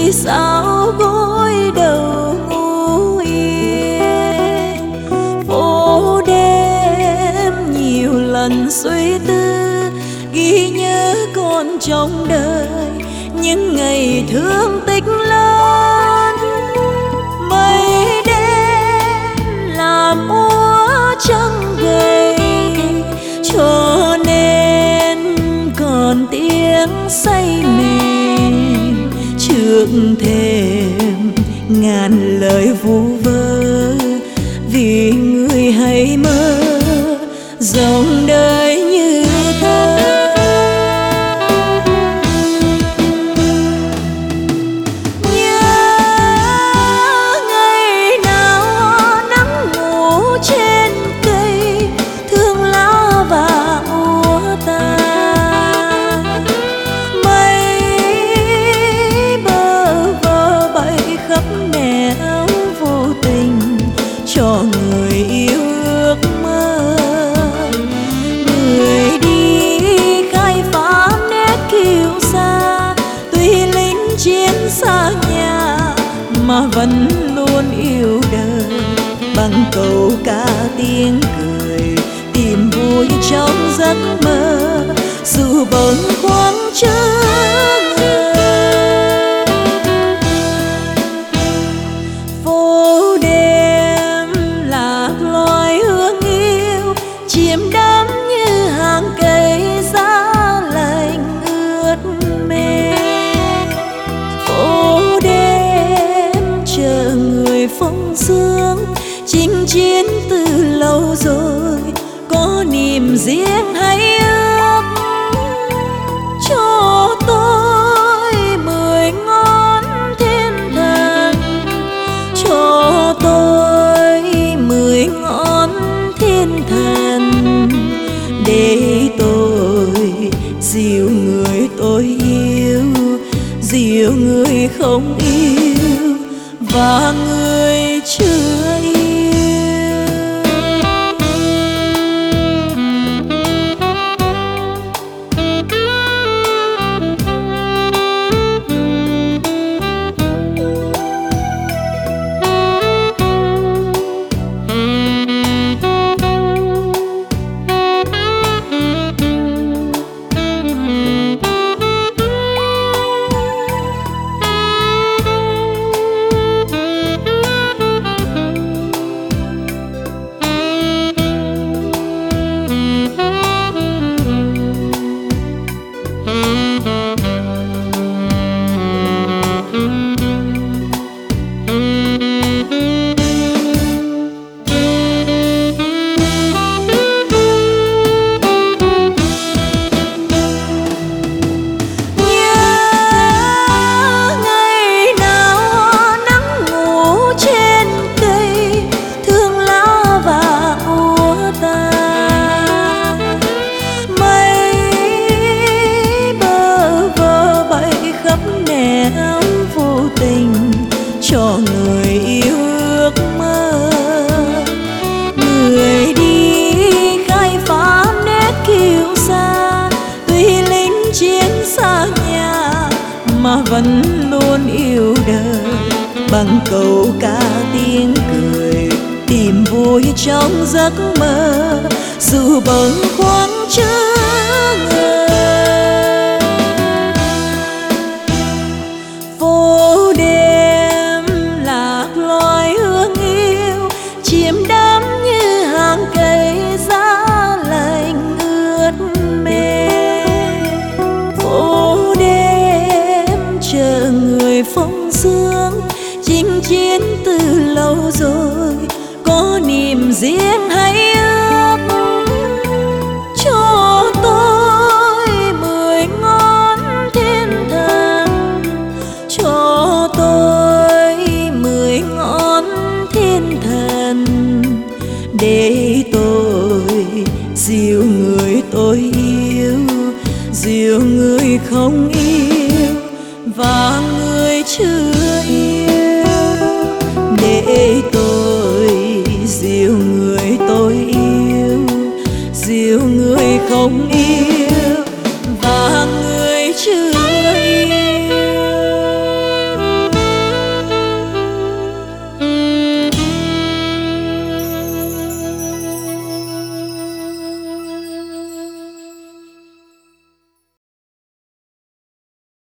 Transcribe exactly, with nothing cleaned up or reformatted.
vì sao gối đầu ngủ yên. Phố đêm nhiều lần suy tư, ghi nhớ còn trong đời những ngày thương tích lớn. Mây đen làm úa trăng gầy, cho nên còn tiếng say mềm trước thềm ngàn lời vu vơ. Vì người hay mơ dòng đời như thơ. Cho người yêu ước mơ, người đi khai phá nét kiêu sa. Tuy lính chiến xa nhà mà vẫn luôn yêu đời, bằng câu ca tiếng cười tìm vui trong giấc mơ. Dù bâng khuâng chớ chiếm đắm như hàng cây giá lạnh ướt mềm. Phố đêm chờ người phong sương, chinh chiến từ lâu rồi, có niềm riêng hay ước cho tôi mười ngón thiên thần, cho tôi mười ngón thiên thần, để tôi dìu người tôi yêu, dìu người không yêu và người chưa yêu. Cho người yêu ước mơ, người đi khai phá nét kiêu sa. Tuy lính chiến xa nhà mà vẫn luôn yêu đời, bằng câu ca tiếng cười tìm vui trong giấc mơ. Dù bâng khuâng chớ ngờ, phố đêm lạc loài hương yêu, chiếm đắm như hàng cây giá lạnh ướt mềm. Phố đêm chờ người phong sương, chinh chiến từ lâu rồi, có niềm riêng hay ước cho tôi mười ngón thiên thần, cho tôi mười ngón thiên thần, để tôi dìu người tôi yêu, dìu người không yêu và người chưa yêu, để tôi dìu người tôi yêu, dìu người không yêu.